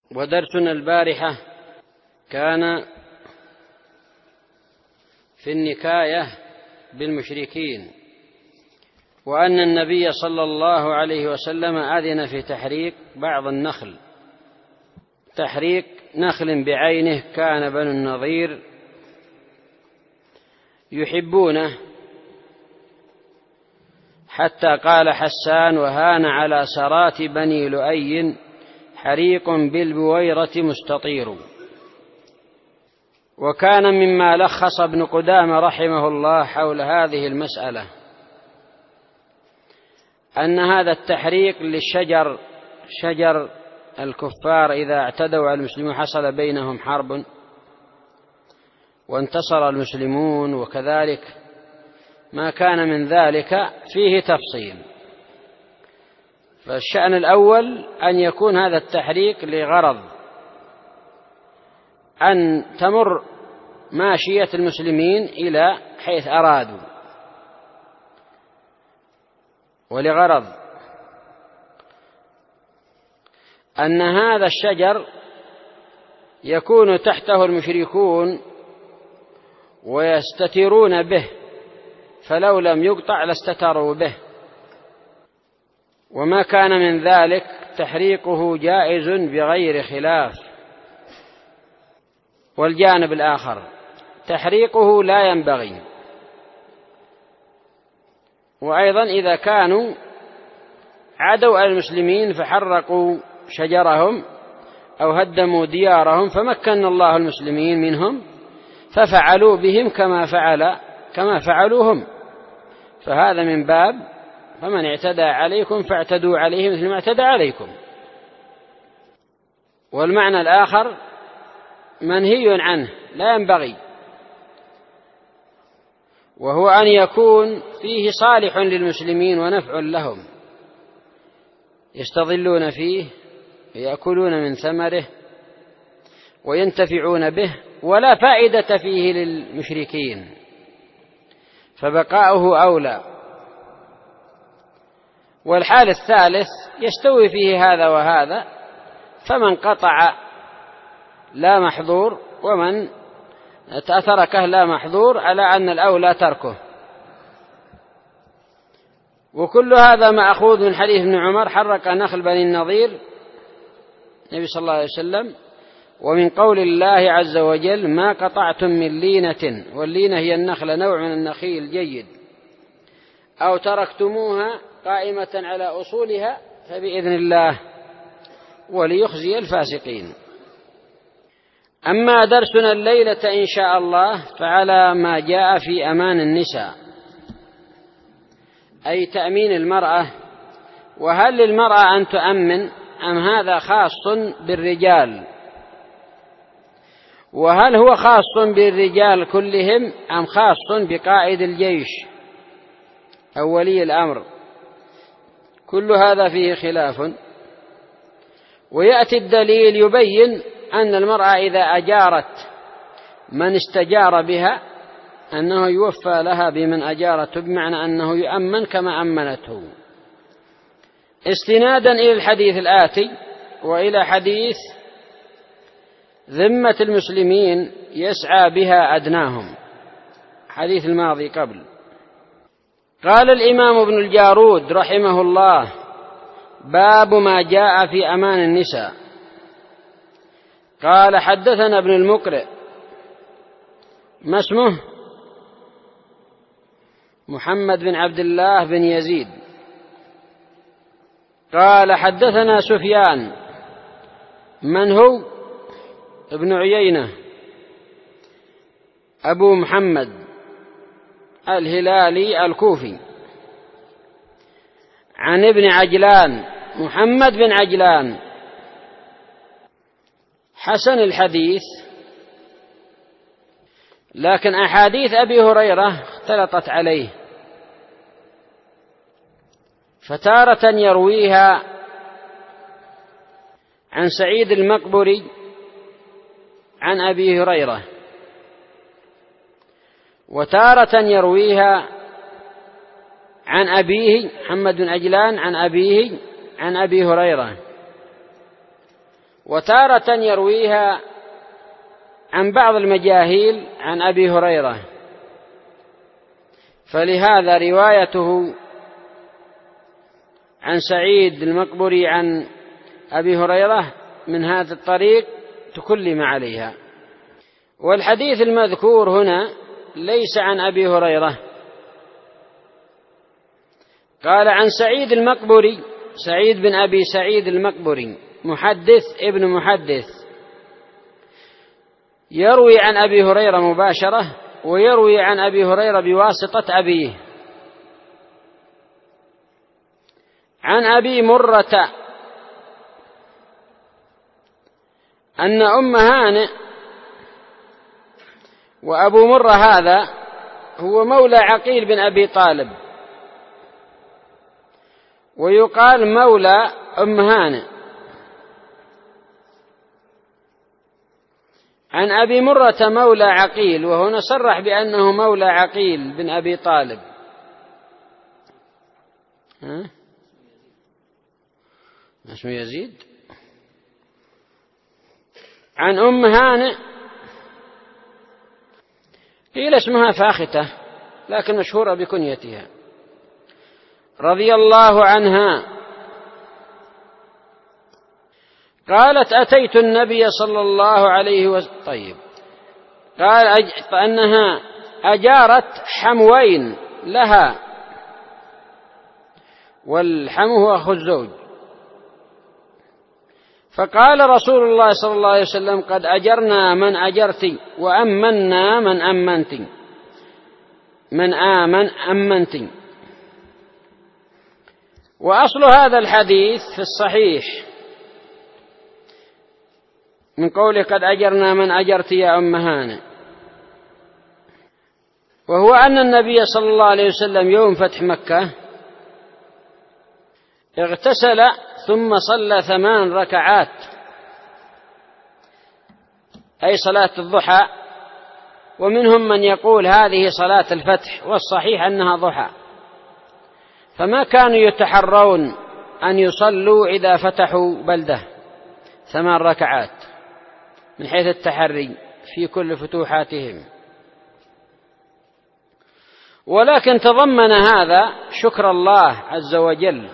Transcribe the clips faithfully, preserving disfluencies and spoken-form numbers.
ودرسنا البارحة كان في النكاية بالمشركين، وأن النبي صلى الله عليه وسلم أذن في تحريق بعض النخل، تحريق نخل بعينه. كان بنو النضير يحبونه، حتى قال حسان: وهان على سرات بني لؤي حريق بالبويرة مستطير. وكان مما لخص ابن قدامة رحمه الله حول هذه المسألة أن هذا التحريق للشجر، شجر الكفار إذا اعتدوا على المسلمين حصل بينهم حرب وانتصر المسلمون، وكذلك ما كان من ذلك فيه تفصيل. فالشأن الأول أن يكون هذا التحريق لغرض أن تمر ماشية المسلمين إلى حيث أرادوا، ولغرض أن هذا الشجر يكون تحته المشركون ويستترون به، فلو لم يقطع لاستتروا به. وما كان من ذلك تحريقه جائز بغير خلاف. والجانب الآخر تحريقه لا ينبغي. وأيضا إذا كانوا عادوا على المسلمين فحرقوا شجرهم أو هدموا ديارهم، فمكن الله المسلمين منهم ففعلوا بهم كما فعل كما فعلوا هم، فهذا من باب فمن اعتدى عليكم فاعتدوا عليه مثل ما اعتدى عليكم. والمعنى الآخر منهي عنه لا ينبغي، وهو أن يكون فيه صالح للمسلمين ونفع لهم، يستظلون فيه ويأكلون من ثمره وينتفعون به، ولا فائدة فيه للمشركين، فبقاؤه أولى. والحال الثالث يستوي فيه هذا وهذا، فمن قطع لا محظور، ومن تركه لا محظور، على أن الأولى تركه. وكل هذا مأخوذ من حديث ابن عمر: حرق نخل بني النضير النبي صلى الله عليه وسلم. ومن قول الله عز وجل: ما قطعتم من لينة، واللينة هي النخلة، نوع من النخيل جيد، أو تركتموها قائمة على أصولها فبإذن الله وليخزي الفاسقين. أما درسنا الليلة إن شاء الله فعلى ما جاء في أمان النساء، أي تأمين المرأة. وهل للمرأة أن تؤمن أم هذا خاص بالرجال؟ وهل هو خاص بالرجال كلهم أم خاص بقائد الجيش أو ولي الأمر؟ كل هذا فيه خلاف. ويأتي الدليل يبين أن المرأة إذا أجارت من استجار بها أنه يوفى لها بمن أجارته، بمعنى أنه يؤمن كما أمنته، استنادا إلى الحديث الآتي وإلى حديث: ذمة المسلمين يسعى بها أدناهم، حديث الماضي قبل. قال الإمام ابن الجارود رحمه الله: باب ما جاء في أمان النساء. قال: حدثنا ابن المقرئ. ما اسمه؟ محمد بن عبد الله بن يزيد. قال: حدثنا سفيان. من هو؟ ابن عيينة أبو محمد الهلالي الكوفي، عن ابن عجلان محمد بن عجلان حسن الحديث، لكن أحاديث أبي هريرة اختلطت عليه، فتارة يرويها عن سعيد المقبري عن أبي هريرة، وتارة يرويها عن أبيه محمد بن عجلان عن أبيه عن أبي هريرة، وتارة يرويها عن بعض المجاهيل عن أبي هريرة، فلهذا روايته عن سعيد المقبري عن أبي هريرة من هذا الطريق تكلم عليها. والحديث المذكور هنا ليس عن أبي هريرة، قال عن سعيد المقبري، سعيد بن أبي سعيد المقبري محدث ابن محدث، يروي عن أبي هريرة مباشرة ويروي عن أبي هريرة بواسطة أبيه. عن أبي مرة أن أم هانئ، وأبو مرة هذا هو مولى عقيل بن أبي طالب، ويقال مولى أم هانئ. عن أبي مرة مولى عقيل، وهنا صرح بأنه مولى عقيل بن أبي طالب. ها؟ اسمه يزيد. عن أم هانئ قيل اسمها فاختة لكن مشهورة بكنيتها، رضي الله عنها قالت أتيت النبي صلى الله عليه وسلم. طيب، قال أج... أنها أجارت حموين لها، والحمو هو أخو الزوج، فقال رسول الله صلى الله عليه وسلم قد أجرنا من أجرت وأمنا من أمنت، من آمن أمنت. وأصل هذا الحديث في الصحيح من قوله قد أجرنا من أجرت يا أم هانئ، وهو أن النبي صلى الله عليه وسلم يوم فتح مكة اغتسل ثم صلى ثمان ركعات، أي صلاة الضحى، ومنهم من يقول هذه صلاة الفتح، والصحيح أنها ضحى، فما كانوا يتحرون أن يصلوا إذا فتحوا بلدة ثمان ركعات من حيث التحري في كل فتوحاتهم. ولكن تضمن هذا شكر الله عز وجل،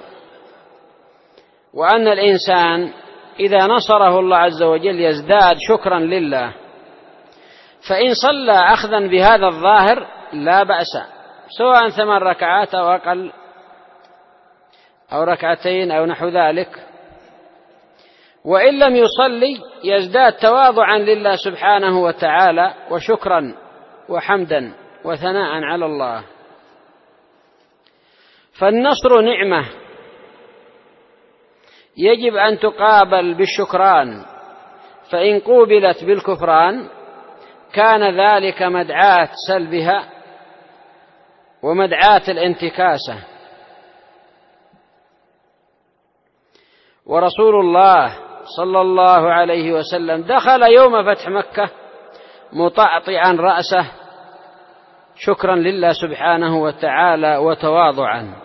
وأن الإنسان إذا نصره الله عز وجل يزداد شكرا لله، فإن صلى أخذا بهذا الظاهر لا بأس، سواء ثمان ركعات أو أقل أو ركعتين أو نحو ذلك، وإن لم يصلي يزداد تواضعا لله سبحانه وتعالى وشكرا وحمدا وثناء على الله. فالنصر نعمة يجب أن تقابل بالشكران، فإن قوبلت بالكفران كان ذلك مدعاة سلبها ومدعاة الانتكاسة. ورسول الله صلى الله عليه وسلم دخل يوم فتح مكة مطأطئا رأسه شكرا لله سبحانه وتعالى وتواضعا،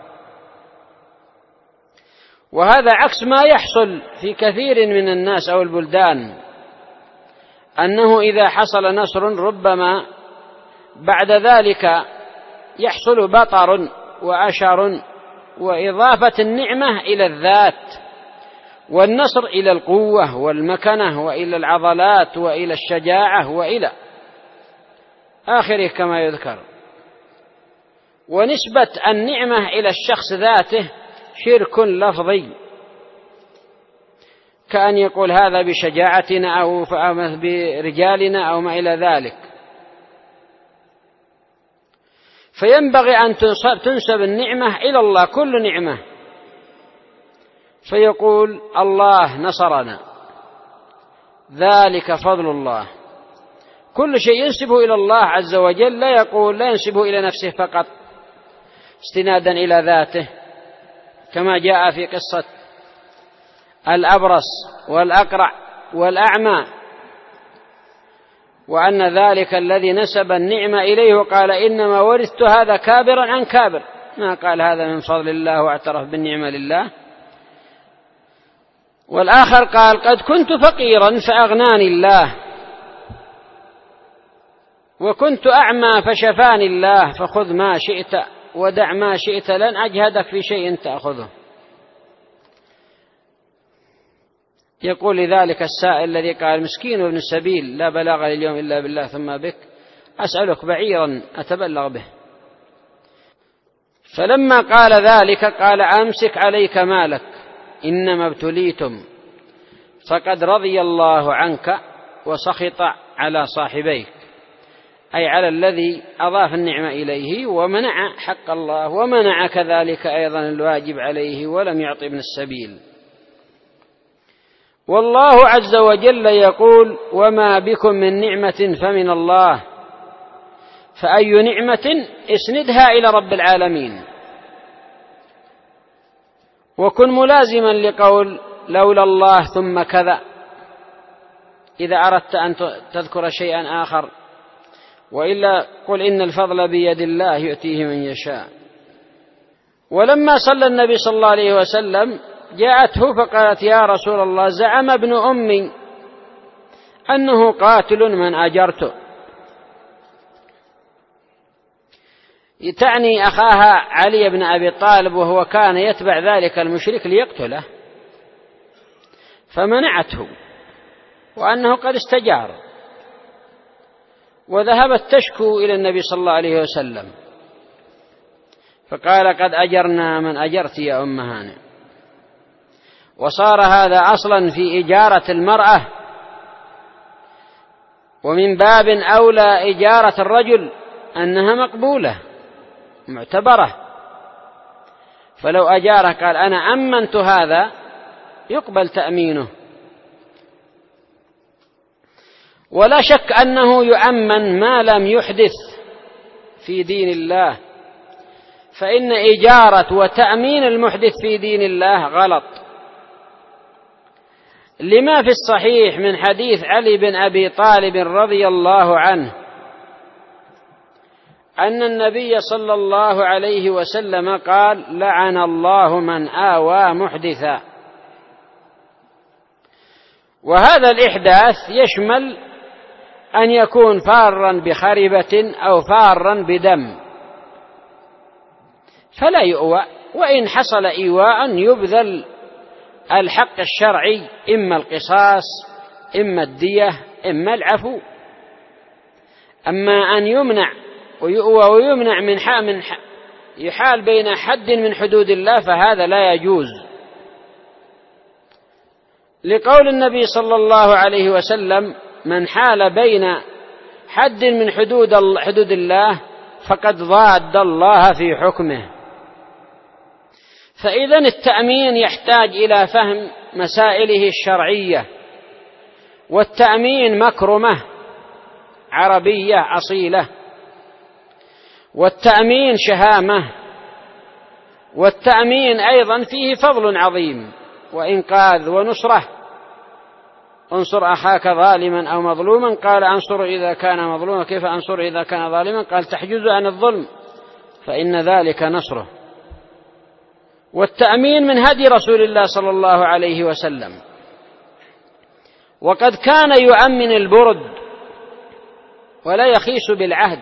وهذا عكس ما يحصل في كثير من الناس أو البلدان، أنه إذا حصل نصر ربما بعد ذلك يحصل بطر وأشر وإضافة النعمة إلى الذات، والنصر إلى القوة والمكنة وإلى العضلات وإلى الشجاعة وإلى آخره كما يذكر. ونسبة النعمة إلى الشخص ذاته شرك لفظي، كأن يقول هذا بشجاعتنا أو برجالنا أو ما إلى ذلك. فينبغي أن تنسب النعمة إلى الله، كل نعمة، فيقول الله نصرنا، ذلك فضل الله. كل شيء ينسبه إلى الله عز وجل، لا يقول لا ينسبه إلى نفسه فقط استنادا إلى ذاته، كما جاء في قصة الأبرص والأقرع والأعمى، وأن ذلك الذي نسب النعمة إليه وقال إنما ورثت هذا كابرا عن كابر، ما قال هذا من فضل الله واعترف بالنعمة لله. والآخر قال قد كنت فقيرا فأغناني الله، وكنت أعمى فشفاني الله، فخذ ما شئت ودع ما شئت، لن أجهدك في شيء تأخذه. يقول لذلك السائل الذي قال مسكين وابن السبيل لا بلاغ اليوم إلا بالله ثم بك، أسألك بعيرا أتبلغ به. فلما قال ذلك قال أمسك عليك مالك إنما ابتليتم، فقد رضي الله عنك وسخط على صاحبيك، أي على الذي أضاف النعمة إليه ومنع حق الله، ومنع كذلك أيضا الواجب عليه ولم يعط ابن السبيل. والله عز وجل يقول وما بكم من نعمة فمن الله، فأي نعمة اسندها إلى رب العالمين. وكن ملازما لقول لولا الله ثم كذا إذا أردت أن تذكر شيئا آخر، وإلا قل إن الفضل بيد الله يؤتيه من يشاء. ولما صلى النبي صلى الله عليه وسلم جاءته فقالت يا رسول الله زعم ابن أمي أنه قاتل من أجرته، تعني أخاها علي بن أبي طالب، وهو كان يتبع ذلك المشرك ليقتله، فمنعته وأنه قد استجار، وذهبت تشكو إلى النبي صلى الله عليه وسلم، فقال قد أجرنا من أجرت يا أم هانئ. وصار هذا أصلا في إجارة المرأة، ومن باب أولى إجارة الرجل أنها مقبولة معتبرة، فلو أجاره قال أنا أمنت هذا يقبل تأمينه. ولا شك أنه يؤمن ما لم يحدث في دين الله، فإن إجارة وتأمين المحدث في دين الله غلط، لما في الصحيح من حديث علي بن أبي طالب رضي الله عنه أن النبي صلى الله عليه وسلم قال لعن الله من آوى محدثا. وهذا الإحداث يشمل أن يكون فارا بخربة أو فارا بدم، فلا يؤوى، وإن حصل إيواء يبذل الحق الشرعي، إما القصاص إما الدية إما العفو. أما أن يمنع ويؤوى ويمنع من من يحال بين حد من حدود الله فهذا لا يجوز، لقول النبي صلى الله عليه وسلم من حال بين حد من حدود حدود الله فقد ضاد الله في حكمه. فإذن التأمين يحتاج إلى فهم مسائله الشرعية، والتأمين مكرمة عربية أصيلة، والتأمين شهامة، والتأمين أيضا فيه فضل عظيم وإنقاذ ونصرة. انصر أخاك ظالما أو مظلوما، قال أنصر إذا كان مظلوما، كيف أنصر إذا كان ظالما؟ قال تحجز عن الظلم فإن ذلك نصره. والتأمين من هدي رسول الله صلى الله عليه وسلم، وقد كان يؤمن البرد ولا يخيس بالعهد،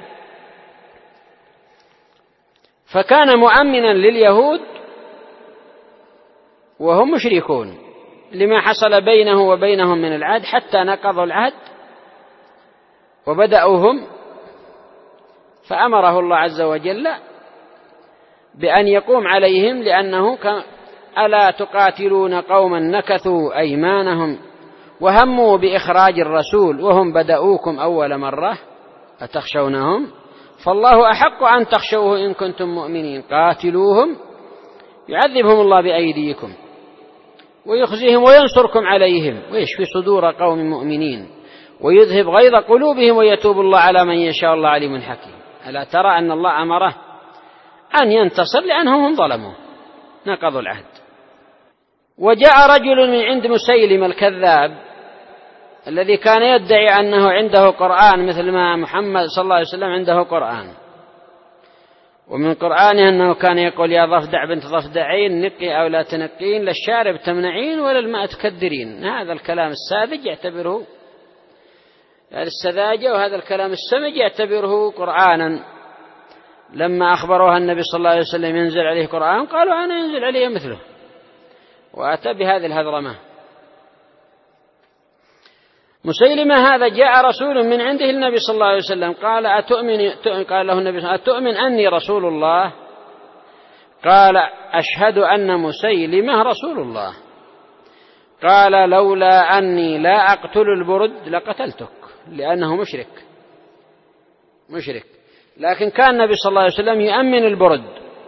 فكان مؤمنا لليهود وهم مشركون لما حصل بينه وبينهم من العهد، حتى نقضوا العهد وبدأوا هم، فأمره الله عز وجل بأن يقوم عليهم، لأنه ألا تقاتلون قوما نكثوا أيمانهم وهموا بإخراج الرسول وهم بدأوكم أول مرة أتخشونهم فالله أحق أن تخشوه إن كنتم مؤمنين، قاتلوهم يعذبهم الله بأيديكم ويخزيهم وينصركم عليهم ويشفي صدور قوم مؤمنين ويذهب غيظ قلوبهم ويتوب الله على من يشاء الله عليم حكيم. ألا ترى أن الله أمره أن ينتصر لأنهم هم ظلموا نقضوا العهد. وجاء رجل من عند مسيلم الكذاب الذي كان يدعي أنه عنده قرآن مثل ما محمد صلى الله عليه وسلم عنده قرآن، ومن قرآنه أنه كان يقول يا ضفدع بنت ضفدعين نقي أو لا تنقين، للشارب تمنعين ولا الماء تكدرين. هذا الكلام الساذج يعتبره السذاجة، وهذا الكلام السمج يعتبره قرآنا. لما أخبروها النبي صلى الله عليه وسلم ينزل عليه قرآن قالوا أنا ينزل عليه مثله، وأتى بهذه الهذرمة. مسيلمة هذا جاء رسول من عنده النبي صلى الله عليه وسلم قال أتؤمن قال له النبي صلى الله عليه وسلم أتؤمن أني رسول الله؟ قال أشهد أن مسيلمة رسول الله. قال لولا أني لا أقتل البرد لقتلتك، لأنه مشرك مشرك لكن كان النبي صلى الله عليه وسلم يؤمن البرد.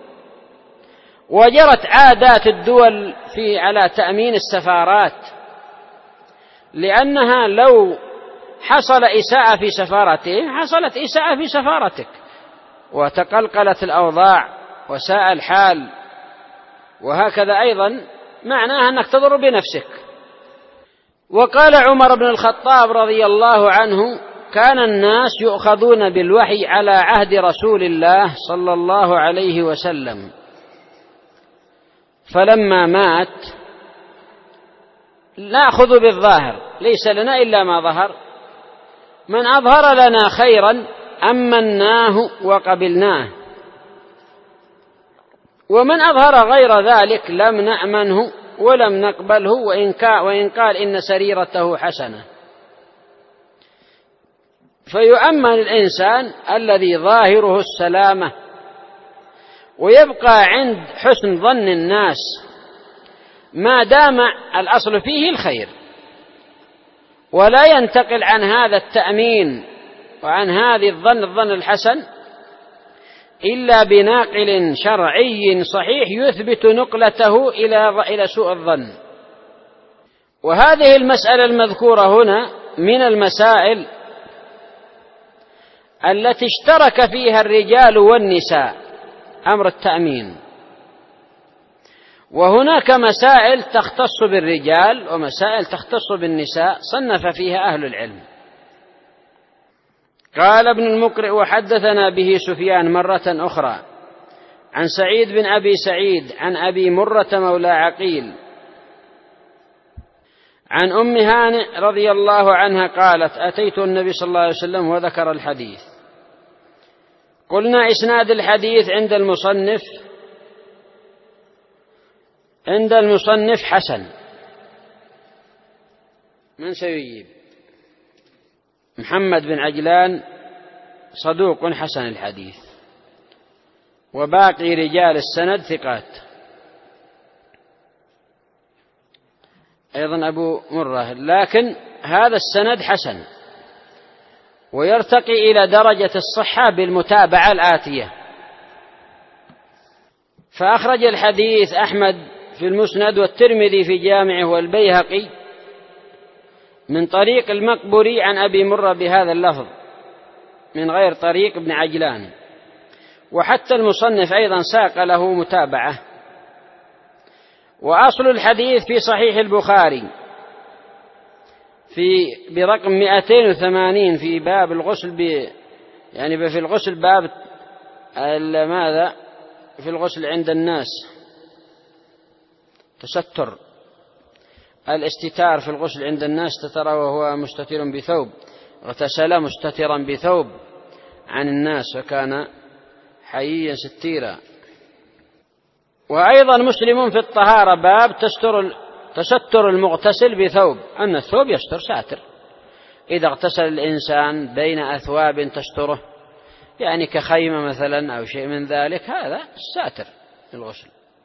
وجرت عادات الدول في على تأمين السفارات، لأنها لو حصل إساءة في سفارته حصلت إساءة في سفارتك، وتقلقلت الأوضاع وساء الحال، وهكذا أيضا معناها أنك تضر بنفسك. وقال عمر بن الخطاب رضي الله عنه كان الناس يؤخذون بالوحي على عهد رسول الله صلى الله عليه وسلم، فلما مات نأخذ بالظاهر، ليس لنا إلا ما ظهر، من أظهر لنا خيرا أمناه وقبلناه، ومن أظهر غير ذلك لم نأمنه ولم نقبله وإن قال إن سريرته حسنة. فيؤمن الإنسان الذي ظاهره السلامة، ويبقى عند حسن ظن الناس ما دام الأصل فيه الخير، ولا ينتقل عن هذا التأمين وعن هذه الظن الظن الحسن إلا بناقل شرعي صحيح يثبت نقلته إلى إلى سوء الظن. وهذه المسألة المذكورة هنا من المسائل التي اشترك فيها الرجال والنساء، أمر التأمين. وهناك مسائل تختص بالرجال ومسائل تختص بالنساء صنف فيها أهل العلم. قال ابن المقرئ وحدثنا به سفيان مرة أخرى عن سعيد بن أبي سعيد عن أبي مرة مولى عقيل عن أم هانئ رضي الله عنها قالت أتيت النبي صلى الله عليه وسلم وذكر الحديث. قلنا إسناد الحديث عند المصنف عند المصنف حسن. من سيجيب؟ محمد بن عجلان صدوق حسن الحديث، وباقي رجال السند ثقات. أيضا أبو مرة، لكن هذا السند حسن ويرتقي إلى درجة الصحة بالمتابعة الآتية. فأخرج الحديث أحمد في المسند والترمذي في جامعه والبيهقي من طريق المقبري عن أبي مرة بهذا اللفظ من غير طريق ابن عجلان، وحتى المصنف أيضا ساق له متابعة. وأصل الحديث في صحيح البخاري في برقم مئتين وثمانين في باب الغسل ب يعني في الغسل باب ماذا في الغسل عند الناس تستر الاستتار في الغسل عند الناس ستر وهو مستتر بثوب، اغتسل مستترا بثوب عن الناس وكان حييا ستيرا. وأيضا مسلم في الطهارة باب تستر تستر المغتسل بثوب، أن الثوب يستر ساتر، إذا اغتسل الإنسان بين أثواب تستره يعني كخيمة مثلا أو شيء من ذلك هذا ساتر الغسل.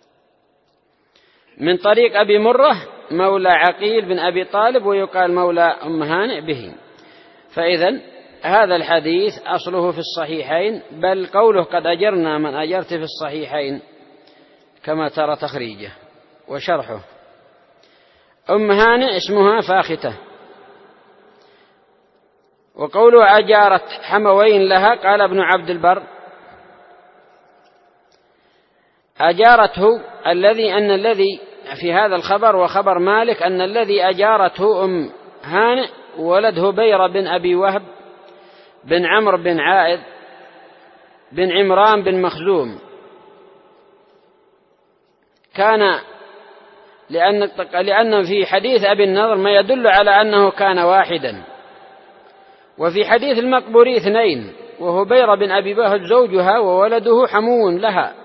من طريق أبي مرة مولى عقيل بن أبي طالب ويقال مولى أم هانئ به. فإذن هذا الحديث أصله في الصحيحين، بل قوله قد أجرنا من أجرت في الصحيحين كما ترى تخريجه وشرحه. أم هانئ اسمها فاختة. وقوله أجارت حموين لها قال ابن عبد البر أجارته الذي أن الذي في هذا الخبر وخبر مالك أن الذي أجارته أم هانئ ولد هبير بن أبي وهب بن عمرو بن عائد بن عمران بن مخزوم، كان لأن لأن في حديث أبي النضر ما يدل على أنه كان واحدا، وفي حديث المقبوري اثنين، وهبيرة بن أبي بهت زوجها وولده حمو لها.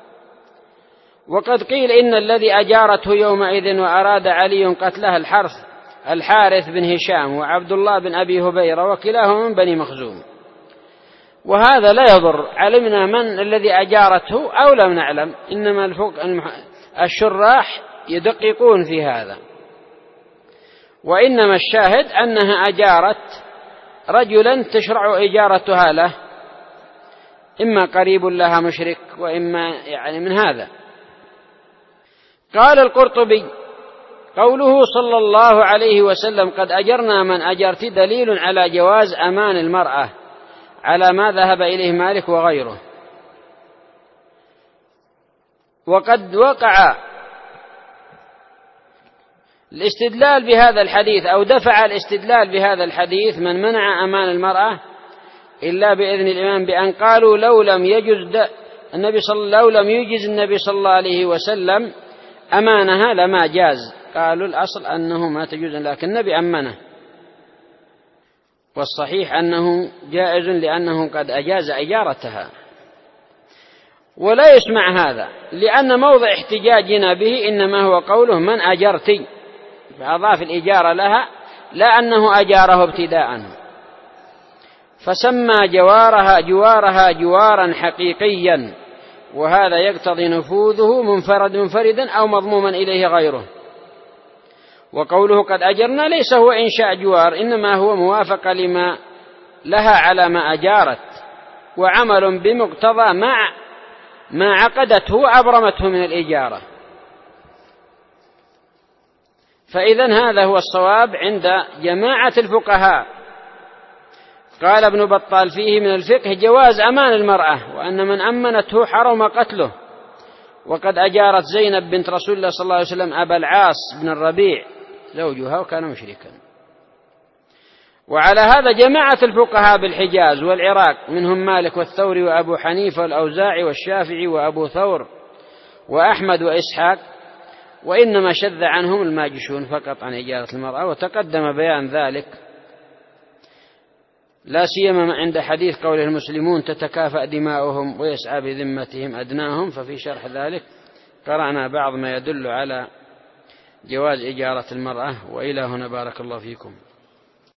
وقد قيل إن الذي أجارته يومئذ وأراد علي قتلها الحرث الحارث بن هشام وعبد الله بن أبي هبيرة، وكلاهما من بني مخزوم. وهذا لا يضر، علمنا من الذي أجارته أو لم نعلم، إنما الشراح يدققون في هذا. وإنما الشاهد أنها أجارت رجلا تشرع إجارتها له، إما قريب لها مشرك وإما يعني من هذا. قال القرطبي: قوله صلى الله عليه وسلم قد أجرنا من أجرت دليل على جواز أمان المرأة على ما ذهب إليه مالك وغيره. وقد وقع الاستدلال بهذا الحديث أو دفع الاستدلال بهذا الحديث من منع أمان المرأة إلا بإذن الإمام بأن قالوا لو لم يجز النبي صلى لو لم يجز النبي صلى الله عليه وسلم أمانها لما جاز. قالوا الأصل أنه ما تجوز، لكن النبي أمنه، والصحيح أنه جائز لأنه قد أجاز إجارتها. ولا يسمع هذا، لأن موضع احتجاجنا به إنما هو قوله من أجرتي، فأضاف الإجارة لها لا أنه أجاره ابتداء، فسمى جوارها جوارها جوارا حقيقيا، وهذا يقتضي نفوذه منفرد منفردا أو مضموما إليه غيره. وقوله قد أجرنا ليس هو إنشاء جوار، إنما هو موافقة لما لها على ما أجارت، وعمل بمقتضى ما ما عقدته وأبرمته من الإجارة. فإذن هذا هو الصواب عند جماعة الفقهاء. قال ابن بطال فيه من الفقه جواز أمان المرأة، وأن من أمنته حرم قتله. وقد أجارت زينب بنت رسول الله صلى الله عليه وسلم أبا العاص بن الربيع زوجها وكان مشركا. وعلى هذا جماعة الفقهاء بالحجاز والعراق، منهم مالك والثوري وأبو حنيفة والأوزاعي والشافعي وأبو ثور وأحمد وإسحاق، وإنما شذ عنهم الماجشون فقط عن إجارة المرأة، وتقدم بيان ذلك لا سيما عند حديث قوله المسلمون تتكافأ دماؤهم ويسعى بذمتهم أدناهم، ففي شرح ذلك قرأنا بعض ما يدل على جواز إجارة المرأة. وإلى هنا بارك الله فيكم.